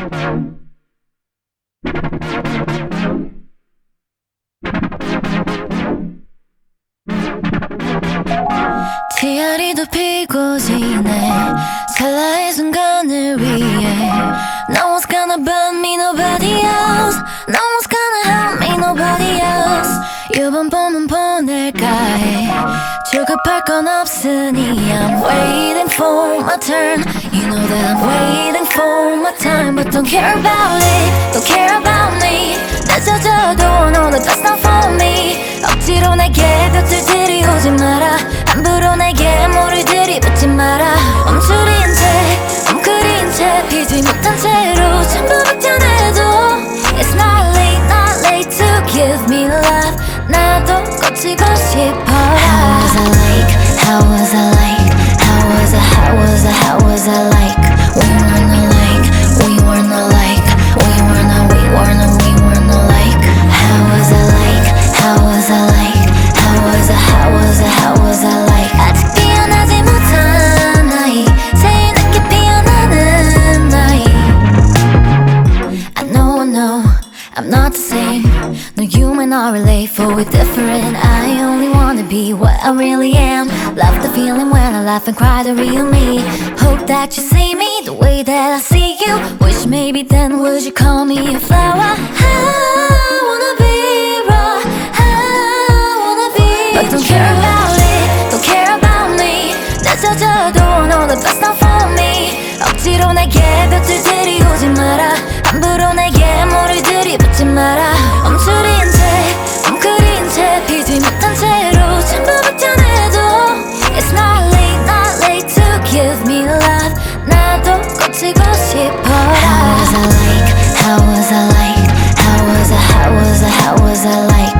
티아리도 피고 지네 찰나의 순간을 위해 No one's gonna burn me, nobody else. No one's gonna help me, nobody else. 이번 봄은 보낼까 해 조급할 건 없으니 I'm waiting for my turn. You know that I'm waiting for my time. But don't care about it, don't care about me. 늦어져도 no, that's not for me. 억지로 내게 곁을 들이오지 마라. 함부로 내게 뭐를 들이붓지 마라. 멈추린 채 웅크린 채 피지 못한 채로 전부 박찬해도 It's not late to give me love. 나도 꽂히고 싶어. How was I like, how was I like, how was I, how was I, how was I like. We weren't alike, we weren't alike, we weren't alike. How was I like, how was I like, how was I, how was I, how was I like. 아직 피어나지 못한 나이, 새이 늦게 피어나는 나이. I know I'm not the same. No, you may not relate, for we're different. I only wanna be what I really am. Love the feeling when I laugh and cry, the real me. Hope that you see me the way that I see you. Wish maybe then would you call me a flower. I wanna be raw, I wanna be but don't care about it, don't care about me. 늦어져도 no, that's not for me. 억지로 내게 곁을 들이오지 마라. 함부로 내게 뭐를 들이붓지 마라. 멈추린 채 웅크린 채 피지 못한 채로 전부 박찬해도 It's not late to give me love. 나도 꽂히고 싶어. How was I like, how was I like, how was I, how was I, how was I like.